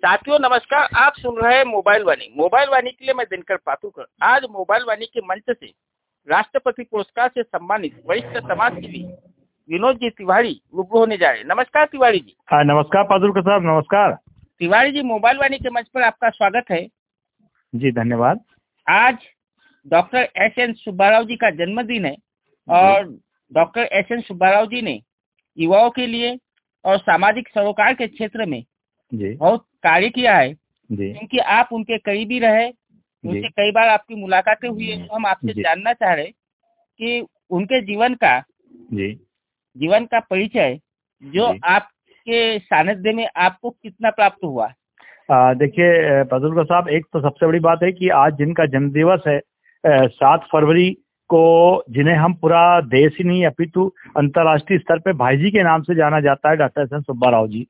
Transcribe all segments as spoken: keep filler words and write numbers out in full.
साथियों नमस्कार, आप सुन रहे हैं मोबाइल वाणी। मोबाइल वाणी के लिए मैं दिनकर पातुकर। आज मोबाइल वाणी के मंच से राष्ट्रपति पुरस्कार से सम्मानित वरिष्ठ समाजसेवी विनोद जी तिवारी रूबरू होने जा रहे हैं। नमस्कार तिवारी जी। हाँ नमस्कार पातुकर साहब, नमस्कार। तिवारी जी, मोबाइल वाणी के मंच पर आपका स्वागत है। जी धन्यवाद। आज doctor S N Subbarao ji का जन्मदिन है और doctor S N Subbarao ji ने युवाओं के लिए और सामाजिक सरोकार के क्षेत्र में जी बहुत कार्य किया है। जी क्योंकि आप उनके करीबी रहे, उनसे कई बार आपकी मुलाकातें हुई है, तो हम आपसे जानना चाह रहे कि उनके जीवन का जी जीवन का परिचय जो आपके सानिध्य में आपको कितना प्राप्त हुआ। देखिए पातुकर साहब, एक तो सबसे बड़ी बात है कि आज जिनका जन्म दिवस है सात फरवरी को, जिन्हें हम पूरा देश ही नहीं अपितु अंतर्राष्ट्रीय स्तर पे भाई जी के नाम से जाना जाता है, doctor S N Subbarao ji,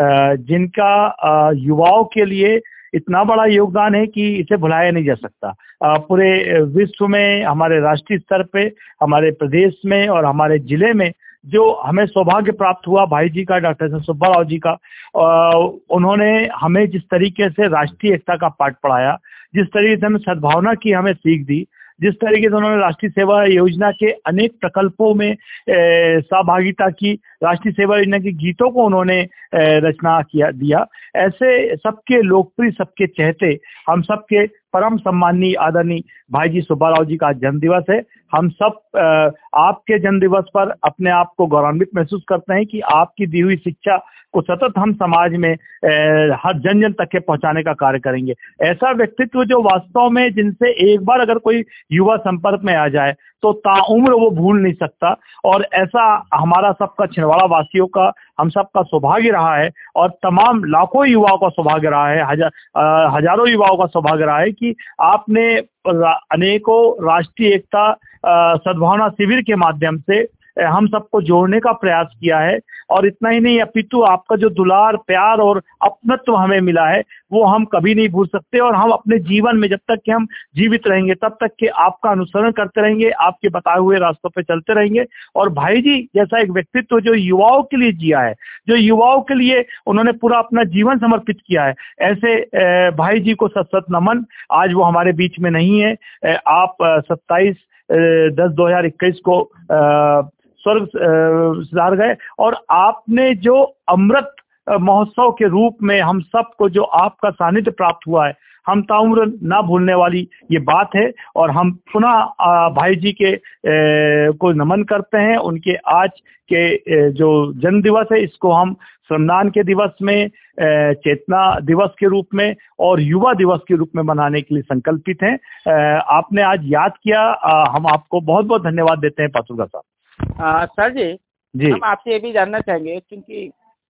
जिनका युवाओं के लिए इतना बड़ा योगदान है कि इसे भुलाया नहीं जा सकता। पूरे विश्व में, हमारे राष्ट्रीय स्तर पे, हमारे प्रदेश में और हमारे जिले में जो हमें सौभाग्य प्राप्त हुआ भाई जी का, doctor S N Subbarao ji का, उन्होंने हमें जिस तरीके से राष्ट्रीय एकता का पाठ पढ़ाया, जिस तरीके से हमें सद्भावना की हमें सीख दी, जिस तरीके से उन्होंने राष्ट्रीय सेवा योजना के अनेक प्रकल्पों में सहभागिता की, राष्ट्रीय सेवा योजना के गीतों को उन्होंने रचना किया दिया, ऐसे सबके लोकप्रिय, सबके चहेते, हम सबके परम सम्माननीय आदरणीय भाई जी सुब्बाराव जी का जन्म दिवस है। हम सब आपके जन्म दिवस पर अपने आप को गौरवान्वित महसूस करते हैं कि आपकी दी हुई शिक्षा को सतत हम समाज में हर जन जन तक के पहुंचाने का कार्य करेंगे। ऐसा व्यक्तित्व जो वास्तव में, जिनसे एक बार अगर कोई युवा संपर्क में आ जाए तो ताउम्र वो भूल नहीं सकता, और ऐसा हमारा सबका, छिंदवाड़ा वासियों का, हम सबका सौभाग्य रहा है और तमाम लाखों युवाओं का सौभाग्य रहा है, हजार हजारों युवाओं का सौभाग्य रहा है कि आपने अनेकों राष्ट्रीय एकता सद्भावना शिविर के माध्यम से हम सबको जोड़ने का प्रयास किया है। और इतना ही नहीं, अपितु आपका जो दुलार, प्यार और अपनत्व हमें मिला है वो हम कभी नहीं भूल सकते, और हम अपने जीवन में जब तक कि हम जीवित रहेंगे तब तक कि आपका अनुसरण करते रहेंगे, आपके बताए हुए रास्तों पे चलते रहेंगे। और भाई जी जैसा एक व्यक्तित्व जो युवाओं के लिए जिया है, जो युवाओं के लिए उन्होंने पूरा अपना जीवन समर्पित किया है, ऐसे भाई जी को सत सत नमन। आज वो हमारे बीच में नहीं है। आप सत्ताईस दस दो हजार इक्कीस को स्वर्ग सिधार गए, और आपने जो अमृत महोत्सव के रूप में हम सबको जो आपका सानिध्य प्राप्त हुआ है, हम ताउम्र ना भूलने वाली ये बात है। और हम पुनः भाई जी के को नमन करते हैं। उनके आज के जो जन्म दिवस है, इसको हम श्रमदान के दिवस में, चेतना दिवस के रूप में और युवा दिवस के रूप में मनाने के लिए संकल्पित हैं। आपने आज याद किया, हम आपको बहुत बहुत धन्यवाद देते हैं पातुकर साहब। आ, सर जी, जी हम आपसे ये भी जानना चाहेंगे, क्योंकि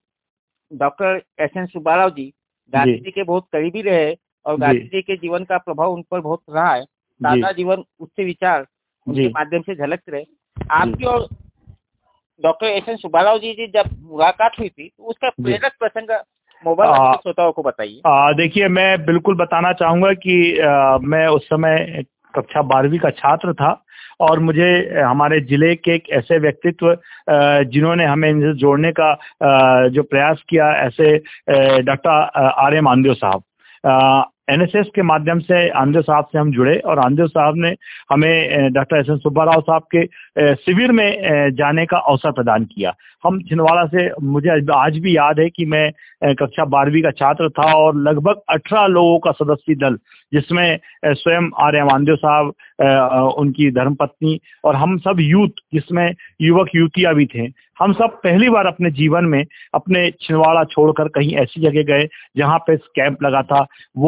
doctor S N Subbarao ji Gandhi ji के बहुत करीबी रहे और गांधी जी के जीवन का प्रभाव उन पर बहुत रहा है। सादा जीवन, उच्च विचार उनके माध्यम से झलकते रहे। आपकी और doctor S N Subbarao ji ji जब मुलाकात हुई थी तो उसका प्रेरक प्रसंग मोबाइल श्रोताओं को बताइए। देखिए, मैं बिल्कुल बताना चाहूंगा कि आ, मैं उस समय कक्षा बारहवीं का छात्र था, और मुझे हमारे जिले के एक ऐसे व्यक्तित्व जिन्होंने हमें इनसे जोड़ने का जो प्रयास किया, ऐसे डॉक्टर आर एम आंदेव साहब, एन एस एस के माध्यम से आंदेव साहब से हम जुड़े, और आंदेव साहब ने हमें डॉक्टर एस एन सुब्बाराव साहब के शिविर में जाने का अवसर प्रदान किया। हम छिंदवाड़ा से, मुझे आज भी याद है कि मैं कक्षा बारहवीं का छात्र था और लगभग अठारह लोगों का सदस्य दल, जिसमें स्वयं आर एम आंदेव साहब, उनकी धर्मपत्नी और हम सब यूथ, जिसमें युवक युवतियां भी थे, हम सब पहली बार अपने जीवन में अपने छिंदवाड़ा छोड़कर कहीं ऐसी जगह गए जहां पे कैंप लगा था।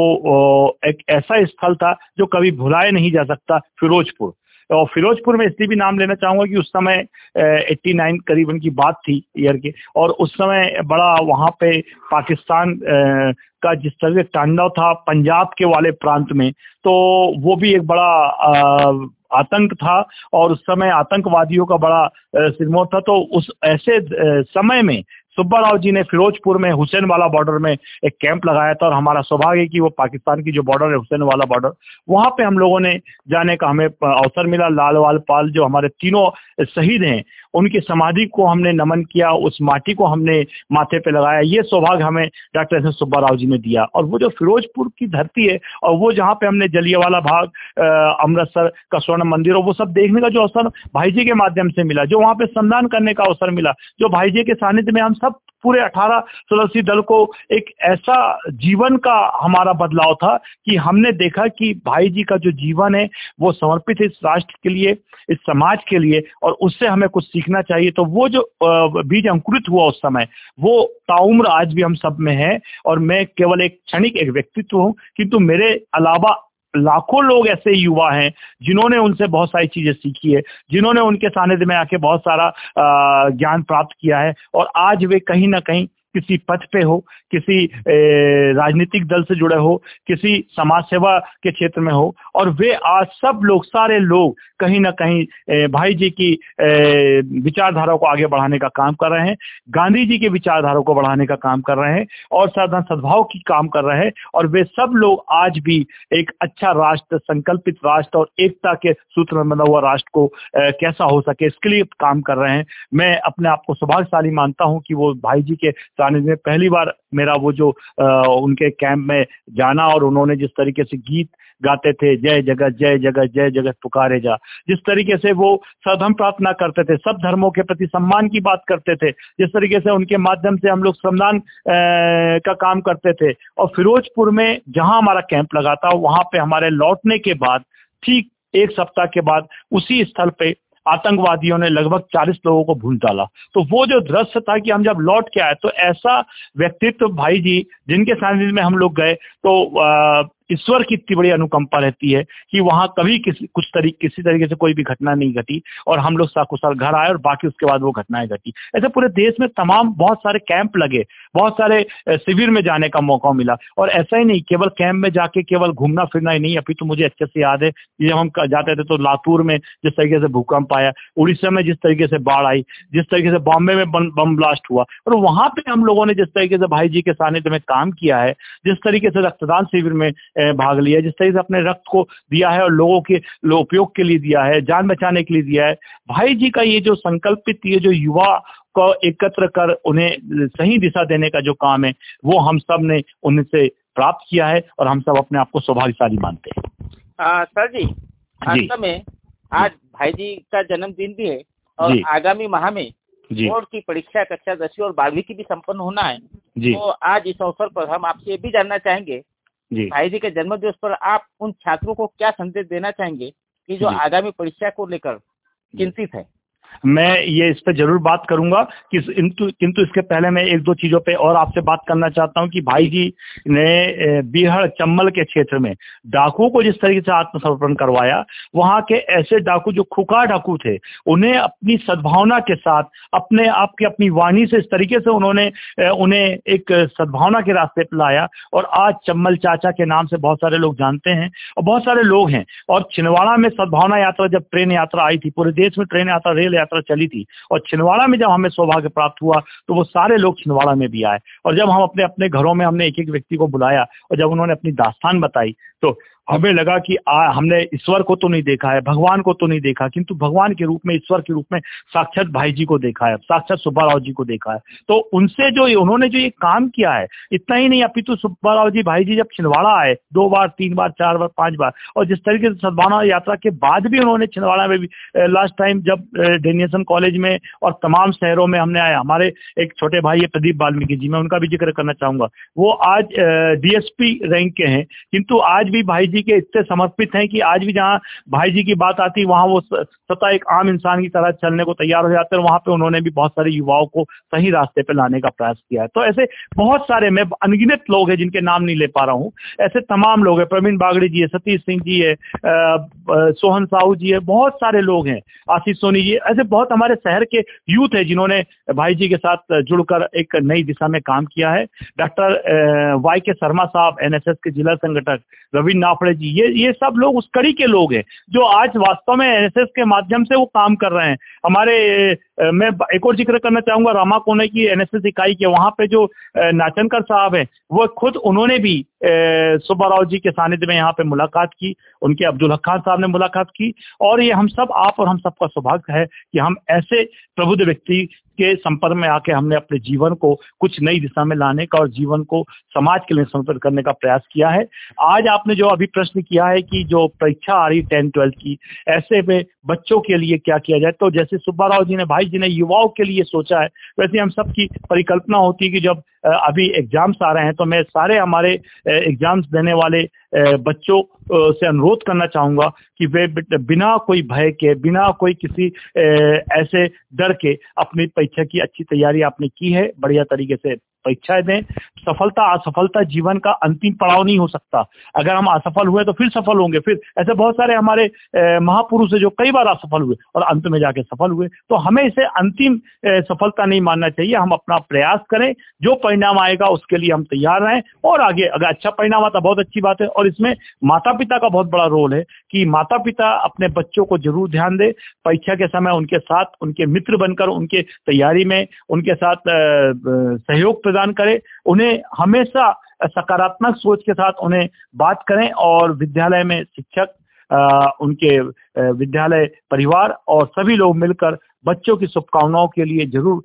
वो एक ऐसा स्थल था जो कभी भुलाया नहीं जा सकता, फिरोजपुर। और फिरोजपुर में इसलिए भी नाम लेना चाहूंगा कि उस समय नवासी करीबन की बात थी ईयर के, और उस समय बड़ा वहां पे पाकिस्तान आ, का जिस तरह से तांडव था पंजाब के वाले प्रांत में, तो वो भी एक बड़ा आ, आतंक था, और उस समय आतंकवादियों का बड़ा सिरमौर था। तो उस ऐसे समय में सुब्बाराव जी ने फिरोजपुर में हुसैन वाला बॉर्डर में एक कैंप लगाया था, और हमारा सौभाग्य है कि वो पाकिस्तान की जो बॉर्डर है, हुसैन वाला बॉर्डर, वहां पे हम लोगों ने जाने का हमें अवसर मिला। लाल वाल पाल जो हमारे तीनों शहीद हैं, उनकी समाधि को हमने नमन किया, उस माटी को हमने माथे पे लगाया। ये सौभाग्य हमें doctor S N Subba Rao ji ने दिया। और वो जो फिरोजपुर की धरती है और वो जहाँ पे हमने जलियांवाला बाग, अमृतसर का स्वर्ण मंदिर और वो सब देखने का जो अवसर भाई जी के माध्यम से मिला, जो वहाँ पे श्रमदान करने का अवसर मिला, जो भाई जी के सानिध्य में हम सब पूरे अठारह सदस्यीय दल को एक ऐसा जीवन का हमारा बदलाव था कि हमने देखा कि भाई जी का जो जीवन है वो समर्पित है इस राष्ट्र के लिए, इस समाज के लिए, और उससे हमें कुछ सीखना चाहिए। तो वो जो बीज अंकुरित हुआ उस समय, वो ताउम्र आज भी हम सब में है। और मैं केवल एक क्षणिक एक व्यक्तित्व हूँ, किंतु मेरे अलावा लाखों लोग ऐसे युवा हैं जिन्होंने उनसे बहुत सारी चीजें सीखी है, जिन्होंने उनके सानिध्य में आके बहुत सारा ज्ञान प्राप्त किया है। और आज वे कहीं ना कहीं किसी पथ पे हो, किसी राजनीतिक दल से जुड़े हो, किसी समाज सेवा के क्षेत्र में हो, और वे आज सब लोग, सारे लोग कहीं ना कहीं भाई जी की विचारधारा को आगे बढ़ाने का काम कर रहे हैं, गांधी जी के विचारधारा को बढ़ाने का काम कर रहे हैं और साधारण सद्भाव की काम कर रहे हैं। और वे सब लोग आज भी एक अच्छा राष्ट्र, संकल्पित राष्ट्र और एकता के सूत्र में बना हुआ राष्ट्र को कैसा हो सके इसके लिए काम कर रहे हैं। मैं अपने आप को सौभाग्यशाली मानता हूं कि वो भाई जी के में पहली बार मेरा वो जो आ, उनके कैंप में जाना, और उन्होंने जिस तरीके से गीत गाते थे, जय जगत जय जगत जय जगत पुकारे जा, जिस तरीके से वो सधर्म प्रार्थना करते थे, सब धर्मों के प्रति सम्मान की बात करते थे, जिस तरीके से उनके माध्यम से हम लोग श्रमदान का काम करते थे। और फिरोजपुर में जहां हमारा कैंप लगा था, वहां पे हमारे लौटने के बाद ठीक एक सप्ताह के बाद उसी स्थल पे आतंकवादियों ने लगभग चालीस लोगों को भून डाला। तो वो जो दृश्य था कि हम जब लौट के आए तो ऐसा व्यक्तित्व भाई जी जिनके सानिध्य में हम लोग गए, तो ईश्वर की इतनी बड़ी अनुकंपा रहती है कि वहां कभी किसी कुछ तरीके किसी तरीके से कोई भी घटना नहीं घटी और हम लोग सकुशल घर आए, और बाकी उसके बाद वो घटनाएं घटी। ऐसे पूरे देश में तमाम बहुत सारे कैंप लगे, बहुत सारे शिविर में जाने का मौका मिला। और ऐसा ही नहीं केवल कैंप में जाके केवल घूमना फिरना ही नहीं, अभी तो मुझे अच्छे से याद है जब हम जाते थे तो लातूर में जिस तरीके से भूकंप आया, उड़ीसा में जिस तरीके से बाढ़ आई, जिस तरीके से बॉम्बे में बम ब्लास्ट हुआ, और वहां पे हम लोगों ने जिस तरीके से भाई जी के सानिध्य में काम किया है, जिस तरीके से रक्तदान शिविर में भाग लिया, जिस तरीके से अपने रक्त को दिया है और लोगों के उपयोग के लिए दिया है, जान बचाने के लिए दिया है, भाई जी का ये जो संकल्पित, ये जो युवा को एकत्र कर उन्हें सही दिशा देने का जो काम है, वो हम सब ने उनसे प्राप्त किया है और हम सब अपने आप को सौभाग्यशाली मानते हैं। सर जी, वास्तव में आज भाई जी का जन्मदिन भी है और आगामी माह में बोर्ड की परीक्षा कक्षा दसवीं और बारहवीं की भी संपन्न होना है। तो आज इस अवसर पर हम आपसे ये भी जानना चाहेंगे, भाई जी के जन्म दिवस पर आप उन छात्रों को क्या संदेश देना चाहेंगे कि जो आगामी परीक्षा को लेकर चिंतित है? मैं ये इस पे जरूर बात करूंगा कि किंतु इसके पहले मैं एक दो चीजों पे और आपसे बात करना चाहता हूं कि भाई जी ने बिहार चंबल के क्षेत्र में डाकुओं को जिस तरीके से आत्मसमर्पण करवाया, वहां के ऐसे डाकू जो खुखार डाकू थे, उन्हें अपनी सद्भावना के साथ, अपने आप की अपनी वाणी से इस तरीके से उन्होंने उन्हें एक सद्भावना के रास्ते पर लाया। और आज चंबल चाचा के नाम से बहुत सारे लोग जानते हैं और बहुत सारे लोग हैं। और छिंदवाड़ा में सद्भावना यात्रा, जब ट्रेन यात्रा आई थी, पूरे देश में ट्रेन यात्रा, रेल यात्रा चली थी, और छिंदवाड़ा में जब हमें सौभाग्य प्राप्त हुआ तो वो सारे लोग छिंदवाड़ा में भी आए। और जब हम अपने अपने घरों में हमने एक एक व्यक्ति को बुलाया और जब उन्होंने अपनी दास्तान बताई तो हमें लगा कि आ, हमने ईश्वर को तो नहीं देखा है, भगवान को तो नहीं देखा, किंतु भगवान के रूप में, ईश्वर के रूप में साक्षात भाई जी को देखा है, साक्षात सुब्बाराव जी को देखा है। तो उनसे जो उन्होंने जो ये काम किया है, इतना ही नहीं, अपितु सुब्बाराव जी भाई जी जब छिंदवाड़ा आए दो बार, तीन बार, चार बार, पांच बार, और जिस तरीके से सद्भावना यात्रा के बाद भी उन्होंने छिंदवाड़ा में भी लास्ट टाइम जब डेनिएशन कॉलेज में और तमाम शहरों में हमने आया, हमारे एक छोटे भाई है प्रदीप वाल्मीकि जी, मैं उनका भी जिक्र करना चाहूंगा। वो आज डीएसपी रैंक के हैं, किंतु आज भी भाई जी के इतने समर्पित हैं कि आज भी जहां भाई जी की बात आती है वहां वो सता एक आम इंसान की तरह चलने को तैयार हो जाते हैं। वहां पे उन्होंने भी बहुत सारे युवाओं को सही रास्ते पे लाने का प्रयास किया है। तो ऐसे बहुत सारे, मैं अनगिनत लोग हैं जिनके नाम नहीं ले पा रहा हूं, ऐसे तमाम लोग हैं, प्रवीण बागड़ी जी है, सतीश सिंह जी है, सोहन साहू जी है, बहुत सारे लोग हैं, आशीष सोनी जी, ऐसे बहुत हमारे शहर के यूथ है जिन्होंने भाई जी के साथ जुड़कर एक नई दिशा में काम किया है। डॉक्टर वाई के शर्मा साहब, एनएसएस के जिला संगठक, रवीन नाफड़े जी, ये ये सब लोग उस कड़ी के लोग हैं जो आज वास्तव में एनएसएस के माध्यम से वो काम कर रहे हैं। हमारे मैं एक और जिक्र करना चाहूंगा रामा कोने की एनएसएस इकाई के, वहां पे जो नाचनकर साहब हैं, वो खुद उन्होंने भी सुब्बा राव जी के सानिध्य में यहाँ पे मुलाकात की, उनके अब्दुल हक खान साहब ने मुलाकात की, और ये हम सब, आप और हम सबका सौभाग्य है कि हम ऐसे प्रबुद्ध व्यक्ति के संपर्क में आके हमने अपने जीवन को कुछ नई दिशा में लाने का और जीवन को समाज के लिए समर्पित करने का प्रयास किया है। आज आपने जो अभी प्रश्न किया है कि जो परीक्षा आ रही टेंथ ट्वेल्थ की, ऐसे में बच्चों के लिए क्या किया जाए, तो जैसे सुब्बा राव जी ने, भाई जी ने युवाओं के लिए सोचा है, वैसे हम सबकी परिकल्पना होती है कि जब अभी एग्जाम्स आ रहे हैं तो मैं सारे हमारे एग्जाम्स देने वाले बच्चों से अनुरोध करना चाहूंगा कि वे बिना कोई भय के, बिना कोई किसी ऐसे डर के अपनी परीक्षा की अच्छी तैयारी आपने की है, बढ़िया तरीके से परीक्षाएं दें। सफलता असफलता जीवन का अंतिम पड़ाव नहीं हो सकता। अगर हम असफल हुए तो फिर सफल होंगे, फिर ऐसे बहुत सारे हमारे महापुरुष है जो कई बार असफल हुए और अंत में जाके सफल हुए। तो हमें इसे अंतिम सफलता नहीं मानना चाहिए। हम अपना प्रयास करें, जो परिणाम आएगा उसके लिए हम तैयार रहें, और आगे अगर अच्छा परिणाम आता बहुत अच्छी बात है। और इसमें माता पिता का बहुत बड़ा रोल है कि माता पिता अपने बच्चों को जरूर ध्यान दे, परीक्षा के समय उनके साथ, उनके मित्र बनकर उनके तैयारी में उनके साथ सहयोग प्रदान करें, उन्हें हमेशा सकारात्मक सोच के साथ उन्हें बात करें, और विद्यालय में शिक्षक, आ, उनके विद्यालय परिवार और सभी लोग मिलकर बच्चों की शुभकामनाओं के लिए जरूर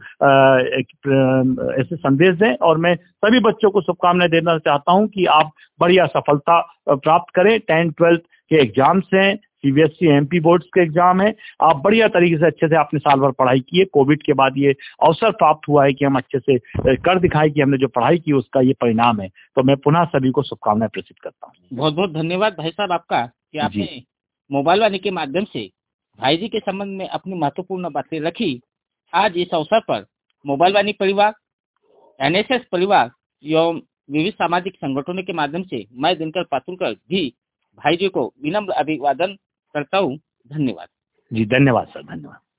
ऐसे संदेश दें। और मैं सभी बच्चों को शुभकामनाएं देना चाहता हूं कि आप बढ़िया सफलता प्राप्त करें। टेंथ ट्वेल्थ के एग्जाम्स हैं, सीबीएसई एमपी बोर्ड्स के एग्जाम है, आप बढ़िया तरीके से अच्छे से आपने साल भर पढ़ाई की है। कोविड के बाद ये अवसर प्राप्त हुआ है कि हम अच्छे से कर दिखाए कि हमने जो पढ़ाई की उसका ये परिणाम है। तो मैं पुनः सभी को शुभकामनाएं प्रेषित करता हूँ। बहुत बहुत धन्यवाद भाई साहब आपका कि आपने मोबाइल वाणी के माध्यम से भाई जी के संबंध में अपनी महत्वपूर्ण बातें रखी। आज इस अवसर पर मोबाइल वाणी परिवार, एनएसएस परिवार एवं विविध सामाजिक संगठनों के माध्यम से मैं दिनकर पातुलकर भी भाई जी को विनम्र अभिवादन करता हूँ। धन्यवाद जी। धन्यवाद सर, धन्यवाद।